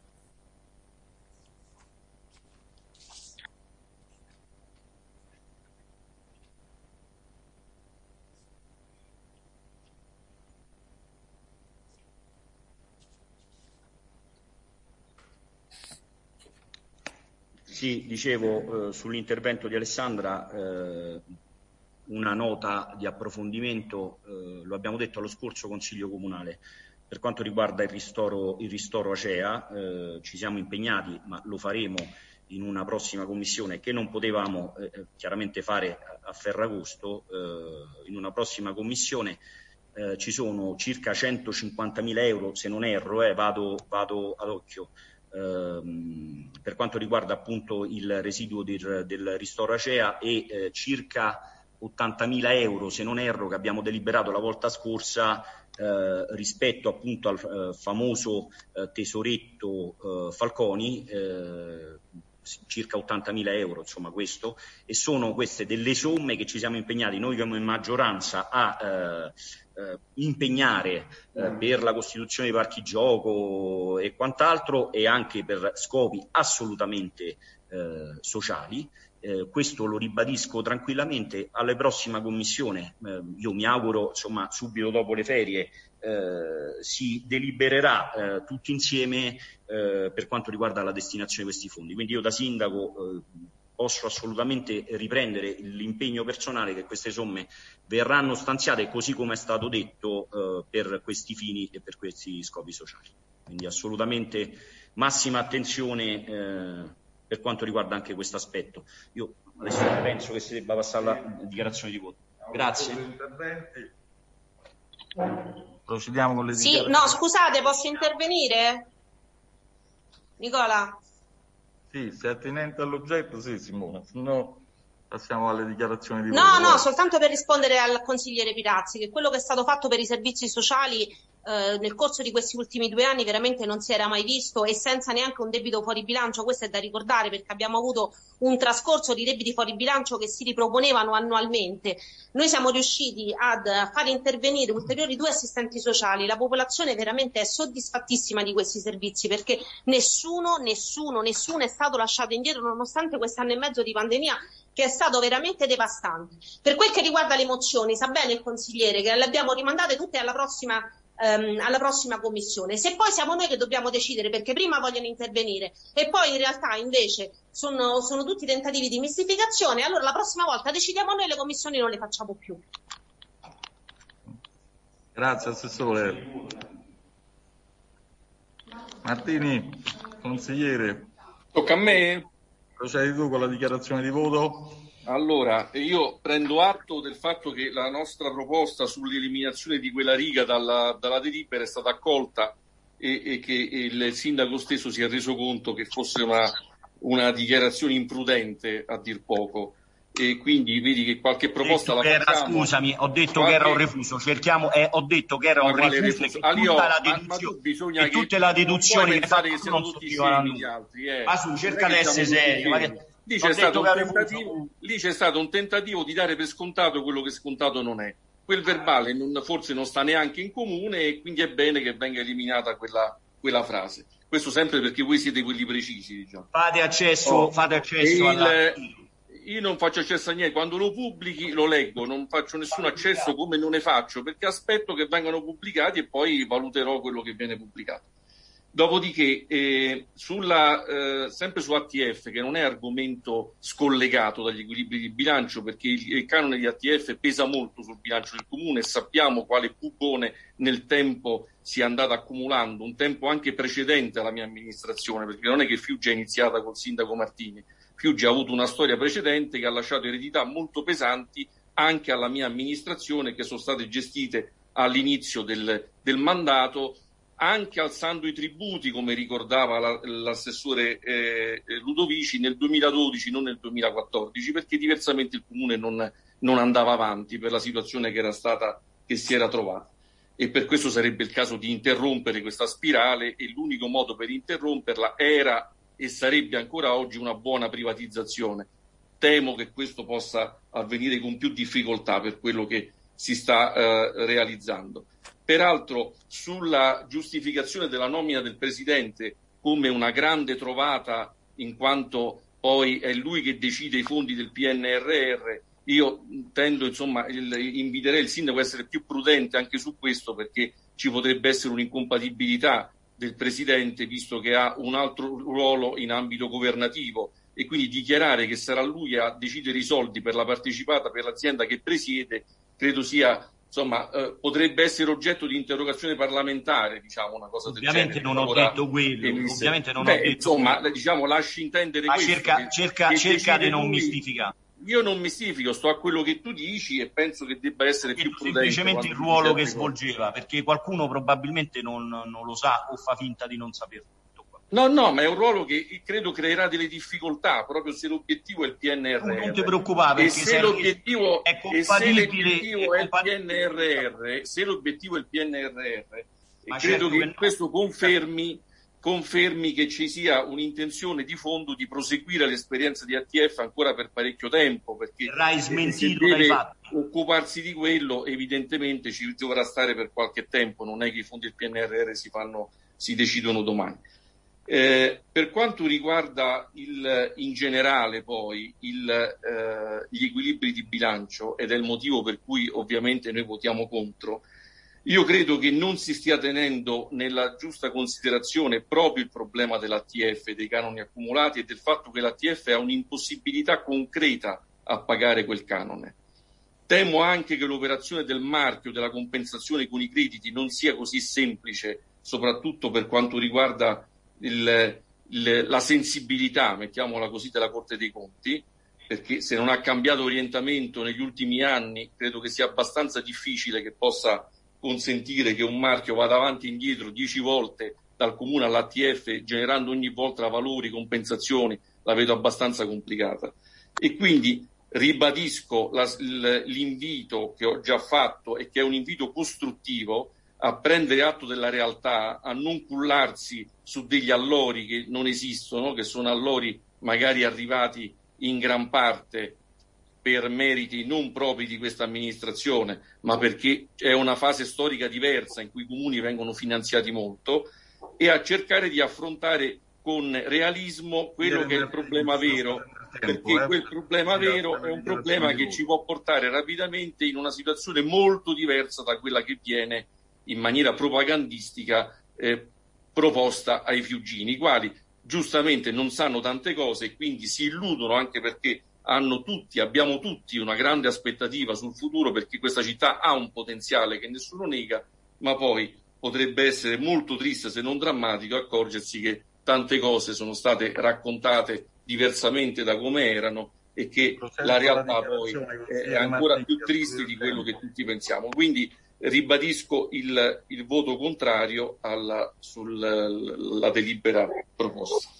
Sì, dicevo eh, sull'intervento di Alessandra, eh, una nota di approfondimento, eh, lo abbiamo detto allo scorso Consiglio Comunale, per quanto riguarda il ristoro, il ristoro Acea, eh, ci siamo impegnati, ma lo faremo in una prossima commissione, che non potevamo eh, chiaramente fare a, a Ferragosto, eh, in una prossima commissione eh, ci sono circa centocinquantamila euro, se non erro, eh, vado, vado ad occhio, ehm, per quanto riguarda appunto il residuo del, del ristoro Acea e eh, circa ottantamila euro, se non erro, che abbiamo deliberato la volta scorsa eh, rispetto appunto al eh, famoso eh, tesoretto eh, Falconi, eh, circa ottantamila euro, insomma questo, e sono queste delle somme che ci siamo impegnati noi come maggioranza a eh, eh, impegnare eh, per la costituzione di parchi gioco e quant'altro, e anche per scopi assolutamente eh, sociali. Eh, questo lo ribadisco tranquillamente. Alla prossima commissione, eh, io mi auguro insomma subito dopo le ferie, eh, si delibererà eh, tutti insieme eh, per quanto riguarda la destinazione di questi fondi. Quindi io da sindaco eh, posso assolutamente riprendere l'impegno personale che queste somme verranno stanziate così come è stato detto eh, per questi fini e per questi scopi sociali. Quindi assolutamente massima attenzione eh, per quanto riguarda anche questo aspetto. Io adesso penso che si debba passare alla dichiarazione di voto. Grazie. Procediamo con le Sì, no, scusate, posso intervenire? Nicola? Sì, se è attinente all'oggetto, sì, Simona, se no passiamo alle dichiarazioni di voto. No, no, soltanto per rispondere al consigliere Pirazzi, che quello che è stato fatto per i servizi sociali eh, nel corso di questi ultimi due anni veramente non si era mai visto, e senza neanche un debito fuori bilancio. Questo è da ricordare, perché abbiamo avuto un trascorso di debiti fuori bilancio che si riproponevano annualmente. Noi siamo riusciti ad far intervenire ulteriori due assistenti sociali. La popolazione veramente è soddisfattissima di questi servizi, perché nessuno, nessuno, nessuno è stato lasciato indietro, nonostante quest'anno e mezzo di pandemia che è stato veramente devastante. Per quel che riguarda le mozioni, sa bene il consigliere che le abbiamo rimandate tutte alla prossima ehm, alla prossima commissione. Se poi siamo noi che dobbiamo decidere, perché prima vogliono intervenire e poi in realtà invece sono, sono tutti tentativi di mistificazione, allora la prossima volta decidiamo noi, le commissioni non le facciamo più. Grazie Assessore. Martini, consigliere. Tocca a me? Procedi tu con la dichiarazione di voto? Allora, io prendo atto del fatto che la nostra proposta sull'eliminazione di quella riga dalla, dalla delibera è stata accolta e, e che il sindaco stesso si è reso conto che fosse una, una dichiarazione imprudente, a dir poco. E quindi vedi che qualche proposta la era, facciamo. Scusami, ho detto qualche... che era un refuso, cerchiamo, eh, ho detto che era un refuso, refuso? E che tutta la deduzione, e tutte le deduzioni che che siano tutti scemi gli altri, eh. Ma su, cerca di essere serio. Lì c'è, stato un tentativo, lì c'è stato un tentativo di dare per scontato quello che scontato non è. Quel verbale non, forse non sta neanche in comune, e quindi è bene che venga eliminata quella, quella frase. Questo sempre perché voi siete quelli precisi, diciamo. Fate accesso, oh, fate accesso alla... il, Io non faccio accesso a niente, quando lo pubblichi lo leggo, non faccio nessun accesso, come non ne faccio, perché aspetto che vengano pubblicati e poi valuterò quello che viene pubblicato. Dopodiché, eh, sulla, eh, sempre su A T F, che non è argomento scollegato dagli equilibri di bilancio, perché il, il canone di A T F pesa molto sul bilancio del comune, e sappiamo quale bubbone nel tempo si è andato accumulando, un tempo anche precedente alla mia amministrazione, perché non è che Fiuggi è iniziata col sindaco Martini. Fiuggi ha avuto una storia precedente che ha lasciato eredità molto pesanti anche alla mia amministrazione, che sono state gestite all'inizio del, del mandato, anche alzando i tributi, come ricordava la, l'assessore eh, Ludovici, nel duemiladodici, non nel duemilaquattordici, perché diversamente il comune non, non andava avanti per la situazione che era stata, che si era trovata. E per questo sarebbe il caso di interrompere questa spirale, e l'unico modo per interromperla era e sarebbe ancora oggi una buona privatizzazione. Temo che questo possa avvenire con più difficoltà per quello che si sta eh, realizzando. Peraltro, sulla giustificazione della nomina del Presidente come una grande trovata, in quanto poi è lui che decide i fondi del P N R R, io tendo, insomma, il, inviterei il Sindaco a essere più prudente anche su questo, perché ci potrebbe essere un'incompatibilità del Presidente, visto che ha un altro ruolo in ambito governativo, e quindi dichiarare che sarà lui a decidere i soldi per la partecipata per l'azienda che presiede credo sia insomma, eh, potrebbe essere oggetto di interrogazione parlamentare, diciamo, una cosa ovviamente del genere. Non ho detto quello, mi... ovviamente non Beh, ho detto insomma, quello. diciamo, lasci intendere Ma questo. cerca, che, cerca, che cerca di non lui... mistificare. Io non mistifico, sto a quello che tu dici e penso che debba essere più prudente. Semplicemente il ruolo che svolgeva, perché qualcuno probabilmente non, non lo sa o fa finta di non saperlo. No, no, ma è un ruolo che credo creerà delle difficoltà, proprio se l'obiettivo è il P N R R. Non ti preoccupare, e se l'obiettivo è e se l'obiettivo è, è il P N R R, se l'obiettivo è il P N R R, e ma credo certo che, che no. questo confermi, confermi che ci sia un'intenzione di fondo di proseguire l'esperienza di A T F ancora per parecchio tempo, perché se deve occuparsi di quello evidentemente ci dovrà stare per qualche tempo, non è che i fondi del P N R R si fanno, si decidono domani. Eh, per quanto riguarda il, in generale poi il, eh, gli equilibri di bilancio, ed è il motivo per cui ovviamente noi votiamo contro, io credo che non si stia tenendo nella giusta considerazione proprio il problema dell'A T F, dei canoni accumulati e del fatto che l'A T F ha un'impossibilità concreta a pagare quel canone. Temo anche che l'operazione del marchio, della compensazione con i crediti non sia così semplice, soprattutto per quanto riguarda Il, il, la sensibilità, mettiamola così, della Corte dei Conti, perché se non ha cambiato orientamento negli ultimi anni credo che sia abbastanza difficile che possa consentire che un marchio vada avanti e indietro dieci volte dal comune all'A T F generando ogni volta valori, compensazioni, la vedo abbastanza complicata. E quindi ribadisco la, l'invito che ho già fatto e che è un invito costruttivo a prendere atto della realtà, a non cullarsi su degli allori che non esistono, che sono allori magari arrivati in gran parte per meriti non propri di questa amministrazione, ma perché è una fase storica diversa in cui i comuni vengono finanziati molto, e a cercare di affrontare con realismo quello che è il problema vero, perché quel problema vero è un problema che ci può portare rapidamente in una situazione molto diversa da quella che viene in maniera propagandistica eh, proposta ai fiuggini, i quali giustamente non sanno tante cose e quindi si illudono, anche perché hanno tutti, abbiamo tutti una grande aspettativa sul futuro, perché questa città ha un potenziale che nessuno nega, ma poi potrebbe essere molto triste, se non drammatico, accorgersi che tante cose sono state raccontate diversamente da come erano e che la realtà poi è ancora più triste di quello che tutti pensiamo. Quindi ribadisco il, il voto contrario alla, sulla delibera proposta.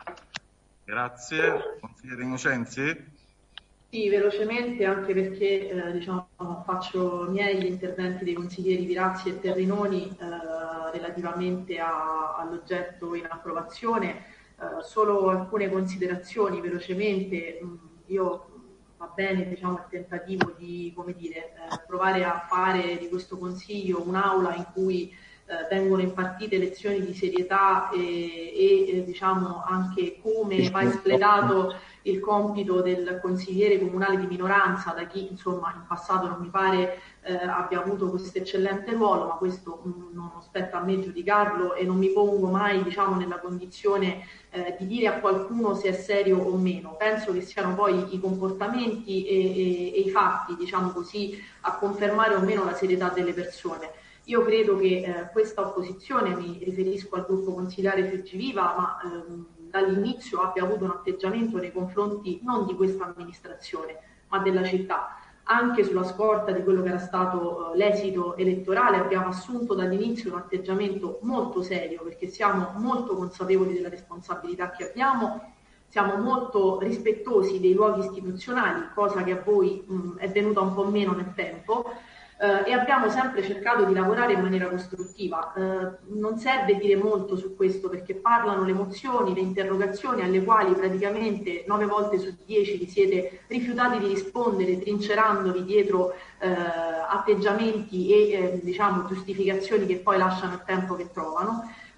Grazie. Consigliere Innocenzi? Sì, velocemente, anche perché eh, diciamo, faccio miei gli interventi dei consiglieri Virazzi e Terrinoni eh, relativamente a, all'oggetto in approvazione. Eh, solo alcune considerazioni velocemente. Io va bene, diciamo, il tentativo di, come dire, eh, provare a fare di questo Consiglio un'aula in cui eh, vengono impartite lezioni di serietà e, e eh, diciamo anche come va espletato il compito del consigliere comunale di minoranza, da chi insomma in passato non mi pare eh, abbia avuto questo eccellente ruolo, ma questo mh, non spetta a me giudicarlo e non mi pongo mai, diciamo, nella condizione eh, di dire a qualcuno se è serio o meno. Penso che siano poi i comportamenti e, e, e i fatti, diciamo così, a confermare o meno la serietà delle persone. Io credo che eh, questa opposizione, mi riferisco al gruppo consigliare Fiuggiviva, ma ehm, dall'inizio abbia avuto un atteggiamento nei confronti non di questa amministrazione, ma della città. Anche sulla scorta di quello che era stato uh, l'esito elettorale abbiamo assunto dall'inizio un atteggiamento molto serio, perché siamo molto consapevoli della responsabilità che abbiamo, siamo molto rispettosi dei luoghi istituzionali, cosa che a voi mh, è venuta un po' meno nel tempo, Uh, e abbiamo sempre cercato di lavorare in maniera costruttiva. Uh, non serve dire molto su questo, perché parlano le mozioni, le interrogazioni alle quali praticamente nove volte su dieci vi siete rifiutati di rispondere, trincerandovi dietro uh, atteggiamenti e eh, diciamo giustificazioni che poi lasciano il tempo che trovano.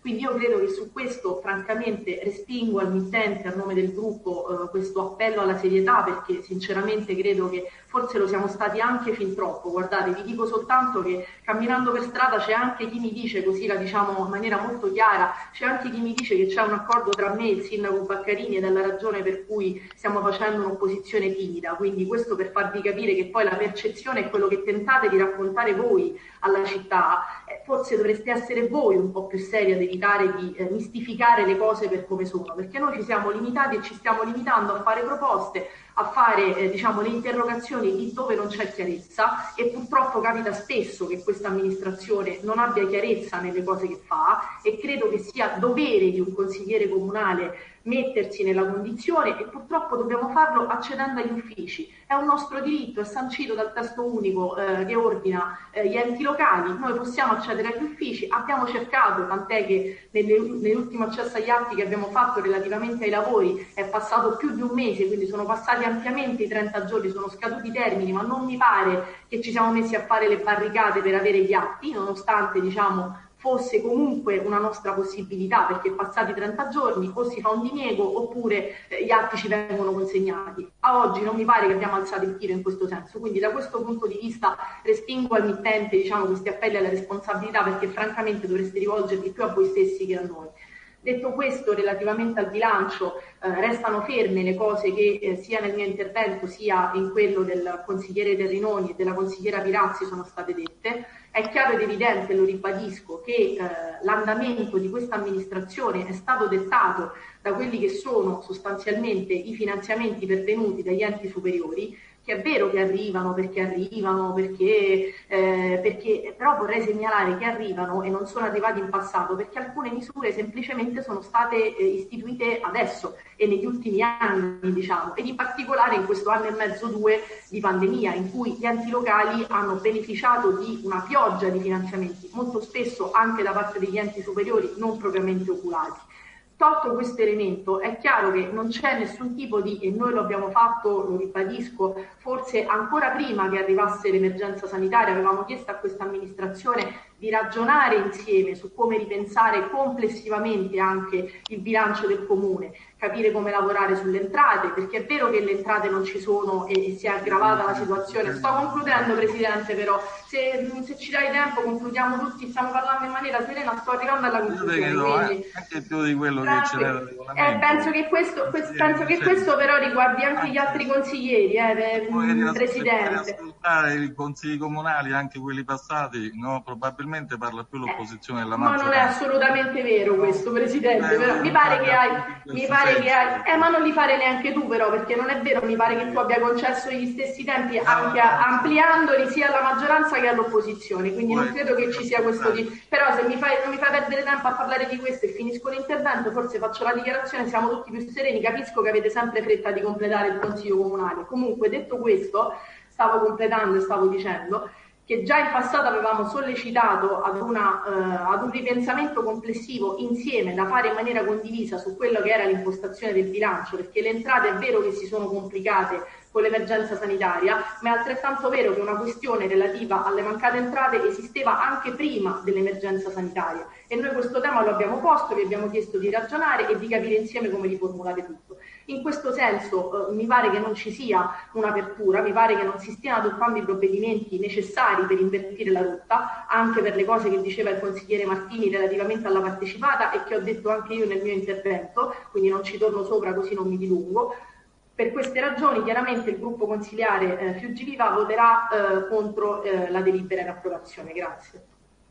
Quindi io credo che su questo francamente respingo al mittente a nome del gruppo eh, questo appello alla serietà, perché sinceramente credo che forse lo siamo stati anche fin troppo. Guardate, vi dico soltanto che camminando per strada c'è anche chi mi dice, così la diciamo in maniera molto chiara, c'è anche chi mi dice che c'è un accordo tra me e il sindaco Baccarini ed è la ragione per cui stiamo facendo un'opposizione timida. Quindi questo per farvi capire che poi la percezione è quello che tentate di raccontare voi alla città. Eh, forse dovreste essere voi un po' più seri ad evitare di eh, mistificare le cose per come sono, perché noi ci siamo limitati e ci stiamo limitando a fare proposte, a fare eh, diciamo le interrogazioni lì dove non c'è chiarezza, e purtroppo capita spesso che questa amministrazione non abbia chiarezza nelle cose che fa, e credo che sia dovere di un consigliere comunale mettersi nella condizione, e purtroppo dobbiamo farlo accedendo agli uffici. È un nostro diritto, è sancito dal testo unico eh, che ordina eh, gli enti locali. Noi possiamo accedere agli uffici, abbiamo cercato, tant'è che nelle, nell'ultimo accesso agli atti che abbiamo fatto relativamente ai lavori è passato più di un mese, quindi sono passati ampiamente i trenta giorni, sono scaduti i termini, ma non mi pare che ci siamo messi a fare le barricate per avere gli atti, nonostante diciamo fosse comunque una nostra possibilità, perché passati trenta giorni o si fa un diniego oppure eh, gli atti ci vengono consegnati. A oggi non mi pare che abbiamo alzato il tiro in questo senso, quindi da questo punto di vista respingo al mittente diciamo, questi appelli alla responsabilità, perché francamente dovreste rivolgervi più a voi stessi che a noi. Detto questo, relativamente al bilancio, eh, restano ferme le cose che eh, sia nel mio intervento sia in quello del consigliere Terrinoni e della consigliera Pirazzi sono state dette. È chiaro ed evidente, lo ribadisco, che eh, l'andamento di questa amministrazione è stato dettato da quelli che sono sostanzialmente i finanziamenti pervenuti dagli enti superiori, che è vero che arrivano perché arrivano, perché, eh, perché però vorrei segnalare che arrivano e non sono arrivati in passato, perché alcune misure semplicemente sono state eh, istituite adesso e negli ultimi anni, diciamo, ed in particolare in questo anno e mezzo, due di pandemia, in cui gli enti locali hanno beneficiato di una pioggia di finanziamenti, molto spesso anche da parte degli enti superiori non propriamente oculati. Tolto questo elemento, è chiaro che non c'è nessun tipo di, e noi lo abbiamo fatto, lo ribadisco, forse ancora prima che arrivasse l'emergenza sanitaria, avevamo chiesto a questa amministrazione di ragionare insieme su come ripensare complessivamente anche il bilancio del comune, capire come lavorare sulle entrate, perché è vero che le entrate non ci sono e, e si è aggravata la situazione. Sto concludendo, Presidente, però se, se ci dai tempo concludiamo tutti, stiamo parlando in maniera serena, sto arrivando alla conclusione. Quindi, anche più di quello che c'è nel regolamento. Eh, penso che questo, questo, penso che questo però riguardi anche gli altri consiglieri, eh, Presidente. Ascoltare i consigli comunali, anche quelli passati, no, probabilmente parla più l'opposizione della maggioranza. Ma non è assolutamente vero questo, Presidente. Però mi pare che hai, mi pare che hai, eh, ma non li fare neanche tu, però, perché non è vero. Mi pare che tu abbia concesso gli stessi tempi, anche ampliandoli sia alla maggioranza che all'opposizione. Quindi non credo che ci sia questo di. Però se mi fai, non mi fai perdere tempo a parlare di questo e finisco l'intervento, forse faccio la dichiarazione, siamo tutti più sereni. Capisco che avete sempre fretta di completare il Consiglio Comunale. Comunque, detto questo, stavo completando e stavo dicendo che già in passato avevamo sollecitato ad, una, eh, ad un ripensamento complessivo insieme da fare in maniera condivisa su quello che era l'impostazione del bilancio, perché le entrate è vero che si sono complicate con l'emergenza sanitaria, ma è altrettanto vero che una questione relativa alle mancate entrate esisteva anche prima dell'emergenza sanitaria, e noi questo tema lo abbiamo posto, vi abbiamo chiesto di ragionare e di capire insieme come riformulare tutto. In questo senso eh, mi pare che non ci sia un'apertura, mi pare che non si stiano adottando i provvedimenti necessari per invertire la rotta, anche per le cose che diceva il consigliere Martini relativamente alla partecipata e che ho detto anche io nel mio intervento, quindi non ci torno sopra così non mi dilungo. Per queste ragioni chiaramente il gruppo consiliare eh, Fiuggi Viva voterà eh, contro eh, la delibera in approvazione. Grazie.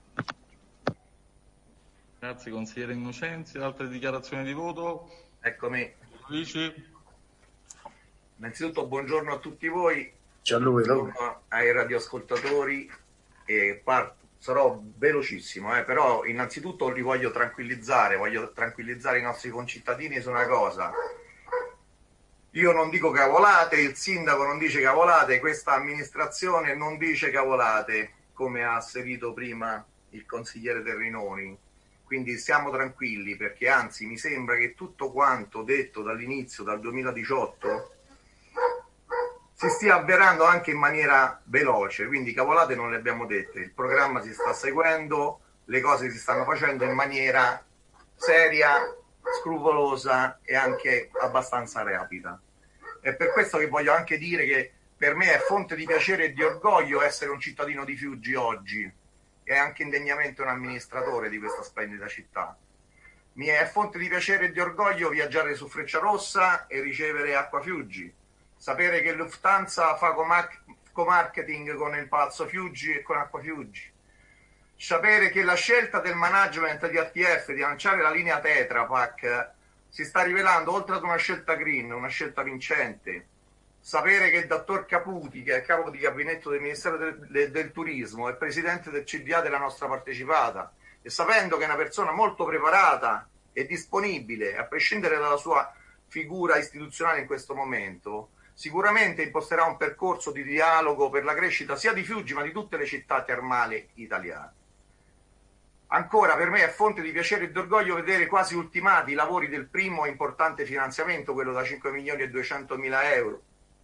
Grazie consigliere Innocenzi. Altre dichiarazioni di voto? Eccomi. Luigi. Innanzitutto buongiorno a tutti voi. Ciao a lui, buongiorno ai radioascoltatori. E parto. Sarò velocissimo, eh, però innanzitutto li voglio tranquillizzare, voglio tranquillizzare i nostri concittadini su una cosa. Io non dico cavolate, il sindaco non dice cavolate, questa amministrazione non dice cavolate, come ha asserito prima il consigliere Terrinoni. Quindi siamo tranquilli, perché anzi mi sembra che tutto quanto detto dall'inizio, dal duemiladiciotto, si stia avverando anche in maniera veloce, quindi cavolate non le abbiamo dette, il programma si sta seguendo, le cose si stanno facendo in maniera seria, scrupolosa e anche abbastanza rapida. È per questo che voglio anche dire che per me è fonte di piacere e di orgoglio essere un cittadino di Fiuggi oggi e anche indegnamente un amministratore di questa splendida città. Mi è fonte di piacere e di orgoglio viaggiare su Frecciarossa e ricevere Acqua Fiuggi, sapere che Lufthansa fa co-marketing con il Palazzo Fiuggi e con Acqua Fiuggi, sapere che la scelta del management di A T F di lanciare la linea Tetra Pak si sta rivelando, oltre ad una scelta green, una scelta vincente. Sapere che il dottor Caputi, che è capo di gabinetto del Ministero del, del, del Turismo, è presidente del C D A della nostra partecipata, e sapendo che è una persona molto preparata e disponibile, a prescindere dalla sua figura istituzionale in questo momento, sicuramente imposterà un percorso di dialogo per la crescita sia di Fiuggi ma di tutte le città termali italiane. Ancora, per me è fonte di piacere e di orgoglio vedere quasi ultimati i lavori del primo importante finanziamento, quello da cinque milioni e duecentomila euro,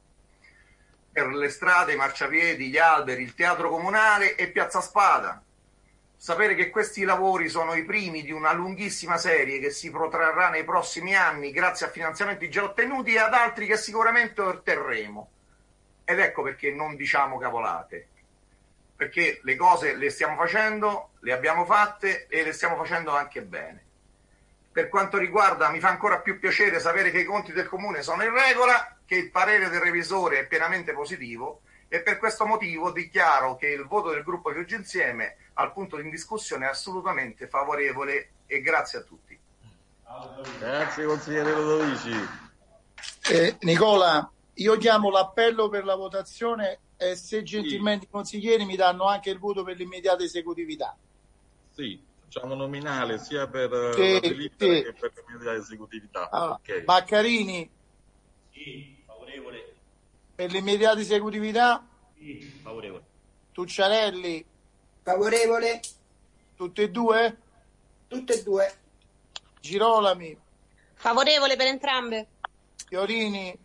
per le strade, i marciapiedi, gli alberi, il teatro comunale e Piazza Spada. Sapere che questi lavori sono i primi di una lunghissima serie che si protrarrà nei prossimi anni grazie a finanziamenti già ottenuti e ad altri che sicuramente otterremo. Ed ecco perché non diciamo cavolate. Perché le cose le stiamo facendo, le abbiamo fatte e le stiamo facendo anche bene. Per quanto riguarda, mi fa ancora più piacere sapere che i conti del Comune sono in regola, che il parere del revisore è pienamente positivo e per questo motivo dichiaro che il voto del gruppo Fiuggi Insieme al punto di discussione è assolutamente favorevole e grazie a tutti. Grazie consigliere Ludovici. Eh, Nicola, io chiamo l'appello per la votazione e se gentilmente i consiglieri mi danno anche il voto per l'immediata esecutività. Sì, facciamo nominale sia per sì, la delibera sì. che per l'immediata esecutività. Allora, okay. Baccarini? Sì, favorevole. Per l'immediata esecutività? Sì, favorevole. Tucciarelli? Favorevole. Tutte e due? Tutte e due. Girolami? Favorevole per entrambe. Fiorini?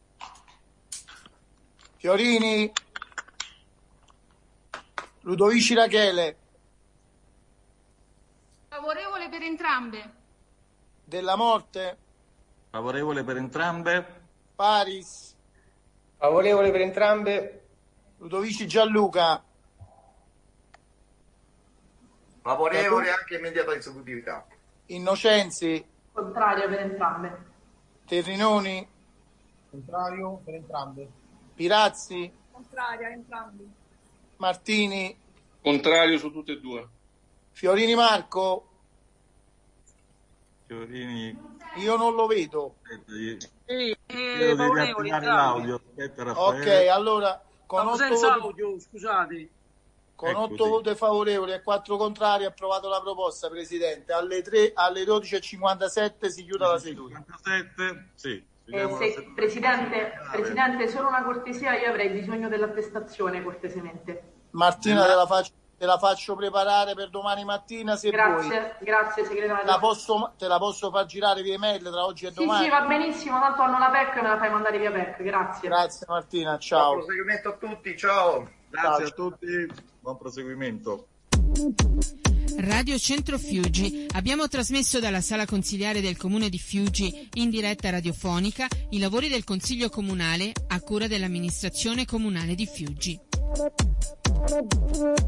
Fiorini? Ludovici Rachele? Favorevole per entrambe. Della Morte? Favorevole per entrambe. Paris? Favorevole per entrambe. Ludovici Gianluca? Favorevole anche immediata esecutività. Innocenzi? Contrario per entrambe. Terrinoni? Contrario per entrambe. Pirazzi? Contraria, entrambi. Martini? Contrario su tutte e due. Fiorini Marco? Fiorini. Io non lo vedo. Aspetta, io... Sì, Io devi attivare l'audio. Aspetta, Ok, Raffaele. allora con Stavo otto senza voti, audio, scusate. con Ecco, otto sì. voti favorevoli e quattro contrari ha approvato la proposta, Presidente. Alle tre, alle dodici e cinquantasette si chiude la seduta. cinquantasette, sì. Eh, se, Presidente, Presidente, solo una cortesia, io avrei bisogno dell'attestazione, cortesemente. Martina te la faccio, te la faccio preparare per domani mattina se vuoi. Grazie, grazie segretario. La posso, te la posso far girare via email tra oggi e Sì, domani? sì, va benissimo, tanto hanno la P E C e me la fai mandare via P E C, grazie. Grazie Martina, Buon ciao. proseguimento a tutti, ciao. Grazie a tutti, buon proseguimento. Radio Centro Fiuggi. Abbiamo trasmesso dalla sala consiliare del comune di Fiuggi in diretta radiofonica i lavori del Consiglio Comunale a cura dell'amministrazione comunale di Fiuggi.